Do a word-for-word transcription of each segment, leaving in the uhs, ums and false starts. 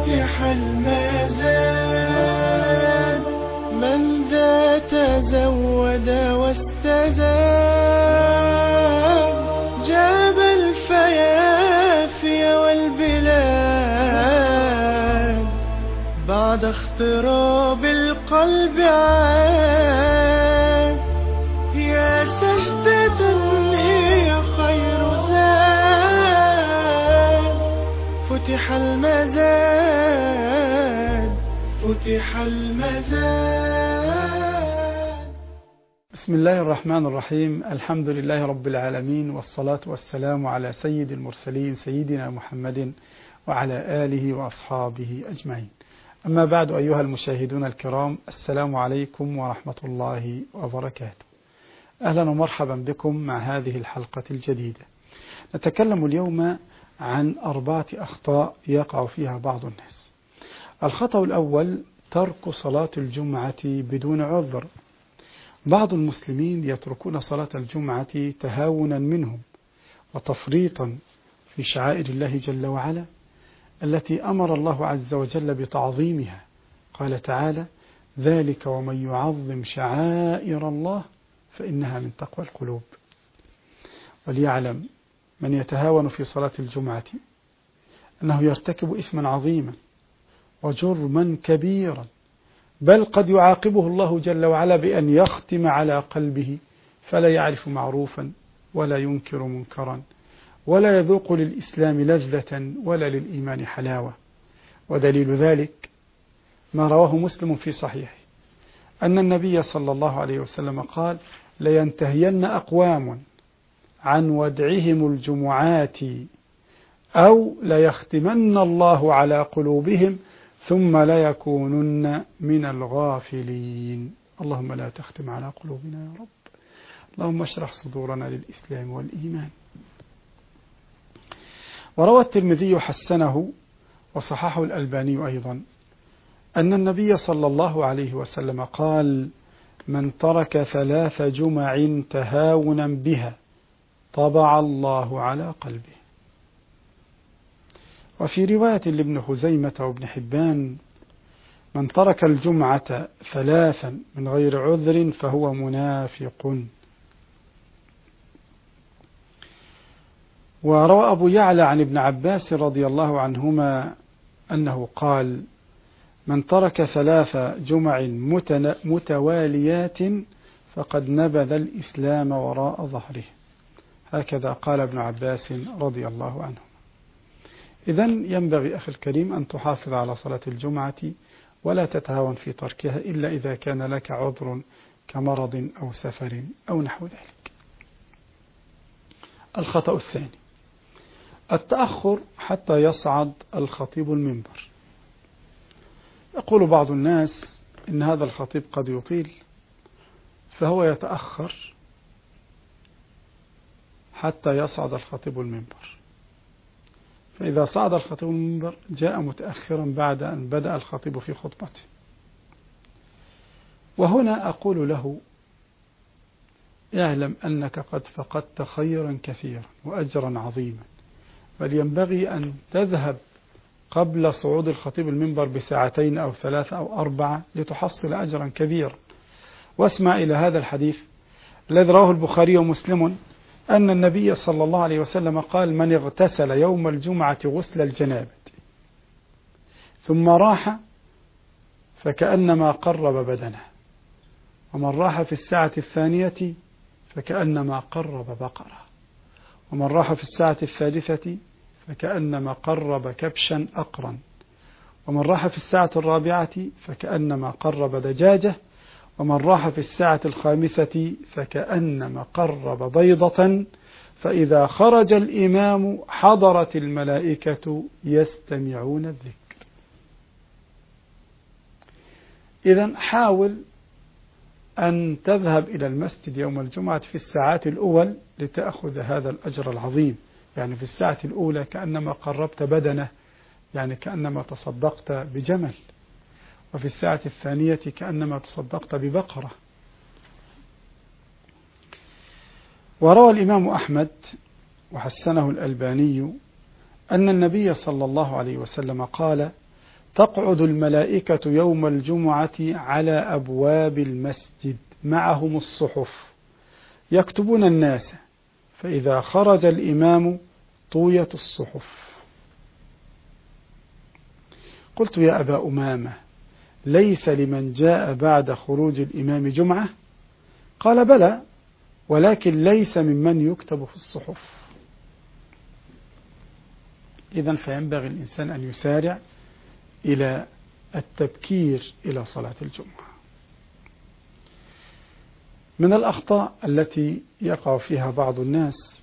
فتح الميزان من ذا تزود واستزاد جاب الفيافي والبلاد بعد اختراب القلب عاد يا سجدة هي خير زاد فتح المزاد فتح المزاد. بسم الله الرحمن الرحيم. الحمد لله رب العالمين، والصلاة والسلام على سيد المرسلين سيدنا محمد وعلى آله وأصحابه أجمعين. أما بعد، أيها المشاهدون الكرام، السلام عليكم ورحمة الله وبركاته. أهلا ومرحبا بكم مع هذه الحلقة الجديدة. نتكلم اليوم عن أربعة أخطاء يقع فيها بعض الناس. الخطأ الأول ترك صلاة الجمعة بدون عذر. بعض المسلمين يتركون صلاة الجمعة تهاونا منهم وتفريطا في شعائر الله جل وعلا التي أمر الله عز وجل بتعظيمها. قال تعالى: ذلك ومن يعظم شعائر الله فإنها من تقوى القلوب. وليعلم من يتهاون في صلاة الجمعة أنه يرتكب إثما عظيما وجرما كبيرا، بل قد يعاقبه الله جل وعلا بأن يختم على قلبه فلا يعرف معروفا ولا ينكر منكرا ولا يذوق للإسلام لذة ولا للإيمان حلاوة. ودليل ذلك ما رواه مسلم في صحيحه أن النبي صلى الله عليه وسلم قال: لينتهين أقوام عن ودعهم الجمعات أو ليختمن الله على قلوبهم ثم لا يكونن من الغافلين. اللهم لا تختم على قلوبنا يا رب، اللهم اشرح صدورنا للإسلام والإيمان. وروى الترمذي حسنه وصححه الألباني أيضا أن النبي صلى الله عليه وسلم قال: من ترك ثلاث جمع تهاونا بها طبع الله على قلبه. وفي رواية لابن خزيمة وابن حبان: من ترك الجمعة ثلاثا من غير عذر فهو منافق. وروى أبو يعلى عن ابن عباس رضي الله عنهما أنه قال: من ترك ثلاث جمع متواليات فقد نبذ الإسلام وراء ظهره. هكذا قال ابن عباس رضي الله عنه. إذن ينبغي أخي الكريم أن تحافظ على صلاة الجمعة ولا تتهاون في تركها إلا إذا كان لك عذر كمرض أو سفر أو نحو ذلك. الخطأ الثاني التأخر حتى يصعد الخطيب المنبر. يقول بعض الناس إن هذا الخطيب قد يطيل فهو يتأخر حتى يصعد الخطيب المنبر، فإذا صعد الخطيب المنبر جاء متأخرا بعد أن بدأ الخطيب في خطبته. وهنا أقول له: اعلم أنك قد فقدت خيرا كثيرا وأجرا عظيما، بل ينبغي أن تذهب قبل صعود الخطيب المنبر بساعتين أو ثلاثة أو أربعة لتحصل أجرا كبيرا. واسمع إلى هذا الحديث الذي رواه البخاري ومسلم أن النبي صلى الله عليه وسلم قال: من اغتسل يوم الجمعة غسل الجنابة ثم راح فكأنما قرب بدنه، ومن راح في الساعة الثانية فكأنما قرب بقرة، ومن راح في الساعة الثالثة فكأنما قرب كبشا أقرا، ومن راح في الساعة الرابعة فكأنما قرب دجاجة، ومن راح في الساعة الخامسة فكأنما قرب بيضة، فإذا خرج الإمام حضرت الملائكة يستمعون الذكر. إذن حاول أن تذهب إلى المسجد يوم الجمعة في الساعات الأول لتأخذ هذا الأجر العظيم. يعني في الساعة الأولى كأنما قربت بدنه، يعني كأنما تصدقت بجمل، وفي الساعة الثانية كأنما تصدقت ببقرة. وروى الإمام أحمد وحسنه الألباني أن النبي صلى الله عليه وسلم قال: تقعد الملائكة يوم الجمعة على أبواب المسجد معهم الصحف يكتبون الناس، فإذا خرج الإمام طويت الصحف. قلت يا أبا أمامة ليس لمن جاء بعد خروج الإمام جمعة؟ قال بلى، ولكن ليس ممن يكتب في الصحف. إذن فينبغي الإنسان أن يسارع إلى التبكير إلى صلاة الجمعة. من الأخطاء التي يقع فيها بعض الناس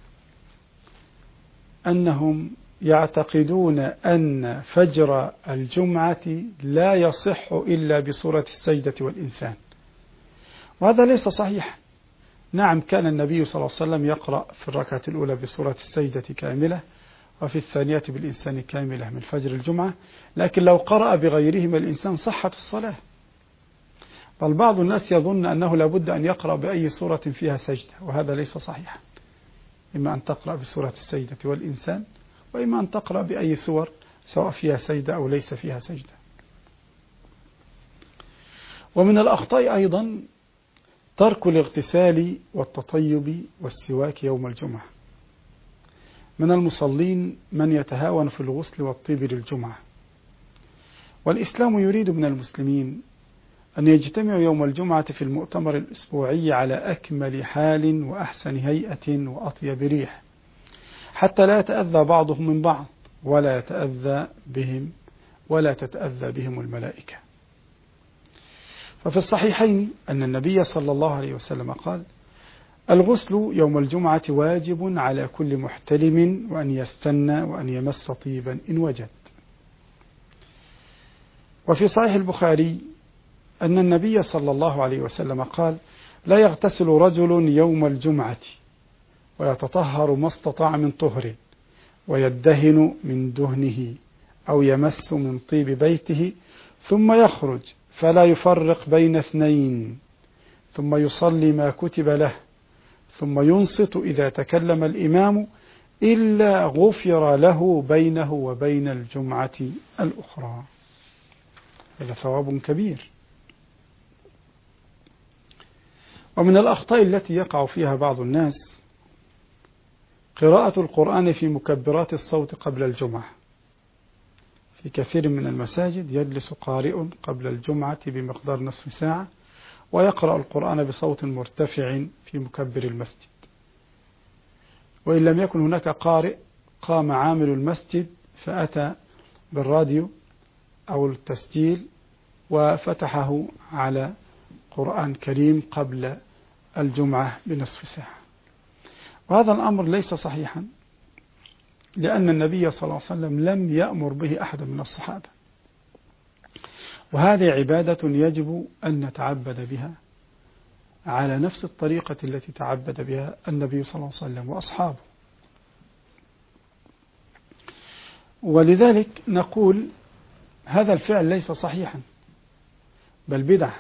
أنهم يعتقدون أن فجر الجمعة لا يصح إلا بصورة السجدة والإنسان، وهذا ليس صحيح. نعم، كان النبي صلى الله عليه وسلم يقرأ في الركعة الأولى بصورة السجدة كاملة، وفي الثانية بالإنسان كاملة من فجر الجمعة، لكن لو قرأ بغيرهما الإنسان صحت الصلاة. بل بعض الناس يظن أنه لابد أن يقرأ بأي صورة فيها سجدة، وهذا ليس صحيحا. إما أن تقرأ بصورة السجدة والإنسان، وإما أن تقرأ بأي صور سواء فيها سجدة أو ليس فيها سجدة. ومن الأخطاء أيضا ترك الاغتسال والتطيب والسواك يوم الجمعة. من المصلين من يتهاون في الغسل والطيب للجمعة، والإسلام يريد من المسلمين أن يجتمعوا يوم الجمعة في المؤتمر الأسبوعي على أكمل حال وأحسن هيئة وأطيب ريح، حتى لا يتأذى بعضهم من بعض، ولا يتأذى بهم ولا تتأذى بهم الملائكة. ففي الصحيحين أن النبي صلى الله عليه وسلم قال: الغسل يوم الجمعة واجب على كل محتلم، وأن يستنى وأن يمس طيبا إن وجد. وفي صحيح البخاري أن النبي صلى الله عليه وسلم قال: لا يغتسل رجل يوم الجمعة ويتطهر ما استطاع من طهر، ويدهن من دهنه أو يمس من طيب بيته، ثم يخرج فلا يفرق بين اثنين، ثم يصلي ما كتب له، ثم ينصت إذا تكلم الإمام، إلا غفر له بينه وبين الجمعة الأخرى. هذا ثواب كبير. ومن الأخطاء التي يقع فيها بعض الناس قراءة القرآن في مكبرات الصوت قبل الجمعة. في كثير من المساجد يجلس قارئ قبل الجمعة بمقدار نصف ساعة ويقرأ القرآن بصوت مرتفع في مكبر المسجد، وإن لم يكن هناك قارئ قام عامل المسجد فأتى بالراديو أو التسجيل وفتحه على قرآن كريم قبل الجمعة بنصف ساعة. وهذا الأمر ليس صحيحا، لأن النبي صلى الله عليه وسلم لم يأمر به أحد من الصحابة، وهذه عبادة يجب أن نتعبد بها على نفس الطريقة التي تعبد بها النبي صلى الله عليه وسلم وأصحابه. ولذلك نقول هذا الفعل ليس صحيحا بل بدعة.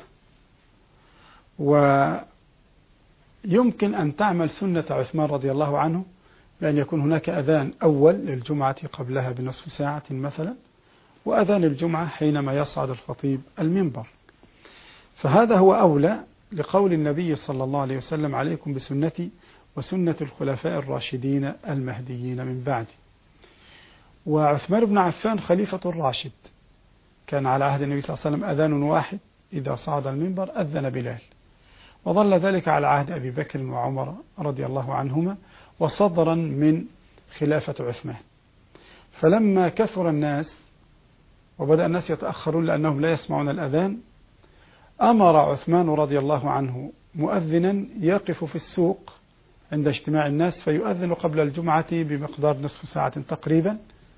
ويمكن أن تعمل سنة عثمان رضي الله عنه بأن يكون هناك أذان أول للجمعة قبلها بنصف ساعة مثلا، وأذان الجمعة حينما يصعد الخطيب المنبر، فهذا هو أولى لقول النبي صلى الله عليه وسلم: عليكم بسنتي وسنة الخلفاء الراشدين المهديين من بعدي. وعثمان بن عفان خليفة الراشد، كان على عهد النبي صلى الله عليه وسلم أذان واحد إذا صعد المنبر أذن بلال، وظل ذلك على عهد أبي بكر وعمر رضي الله عنهما، وصدرا من خلافة عثمان. فلما كثر الناس وبدأ الناس يتأخرون لأنهم لا يسمعون الأذان، أمر عثمان رضي الله عنه مؤذنا يقف في السوق عند اجتماع الناس فيؤذن قبل الجمعة بمقدار نصف ساعة تقريبا.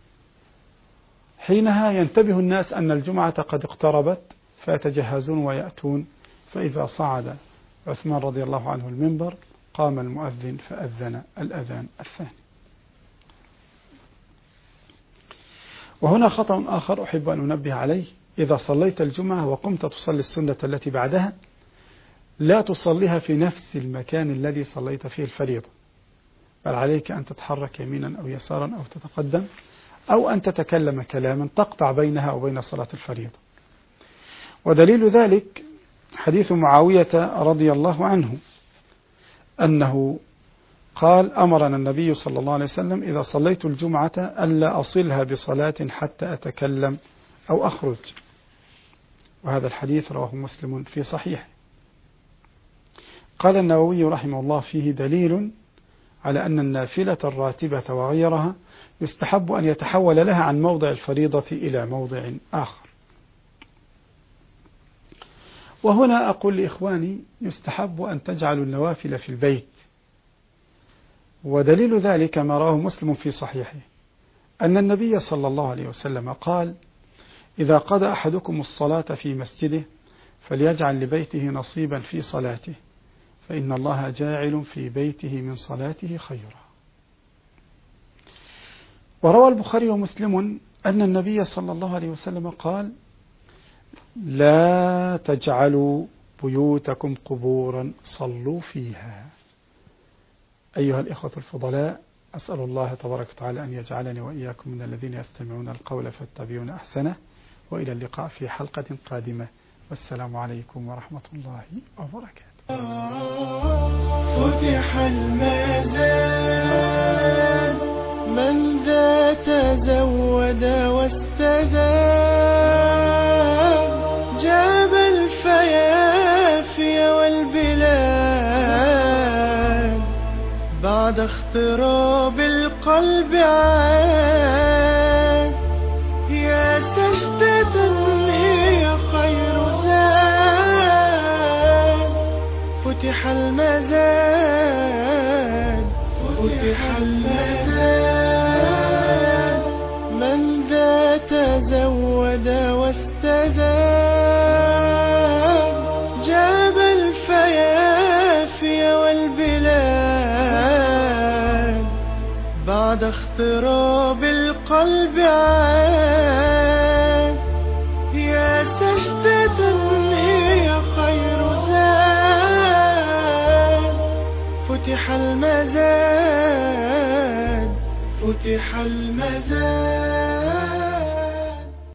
حينها ينتبه الناس أن الجمعة قد اقتربت فيتجهزون ويأتون، فإذا صعد عثمان رضي الله عنه المنبر قام المؤذن فأذن الأذان الثاني. وهنا خطأ آخر أحب أن أنبه عليه: إذا صليت الجمعة وقمت تصلي السنة التي بعدها لا تصليها في نفس المكان الذي صليت فيه الفريضة، بل عليك أن تتحرك يمينا أو يسارا أو تتقدم أو أن تتكلم كلاما تقطع بينها وبين صلاة الفريضة. ودليل ذلك حديث معاوية رضي الله عنه أنه قال: أمرنا النبي صلى الله عليه وسلم إذا صليت الجمعة ألا أصلها بصلاة حتى أتكلم أو أخرج. وهذا الحديث رواه مسلم في صحيحه. قال النووي رحمه الله: فيه دليل على أن النافلة الراتبة وغيرها يستحب أن يتحول لها عن موضع الفريضة إلى موضع آخر. وهنا أقول لإخواني: يستحب أن تجعلوا النوافل في البيت. ودليل ذلك ما رواه مسلم في صحيحه أن النبي صلى الله عليه وسلم قال: إذا قضى أحدكم الصلاة في مسجده فليجعل لبيته نصيبا في صلاته، فإن الله جاعل في بيته من صلاته خيرا. وروى البخاري ومسلم أن النبي صلى الله عليه وسلم قال: لا تجعلوا بيوتكم قبورا صلوا فيها. أيها الإخوة الفضلاء، أسأل الله تبارك وتعالى أن يجعلني وإياكم من الذين يستمعون القول فيتبعون أحسنه. وإلى اللقاء في حلقة قادمة، والسلام عليكم ورحمة الله وبركاته. فتح الميزان من ذا تزود واستزاد، جاب الفيافي والبلاد بعد اختراب القلب عاد. يا سجدة هي خير زاد، فتح المزاد فتح المزاد من ذا تزود واستزاد، جاب الفيافي والبلاد بعد اختراب القلب عاد. يا سجدة هي خير زاد، فتح المزاد فتح المزاد.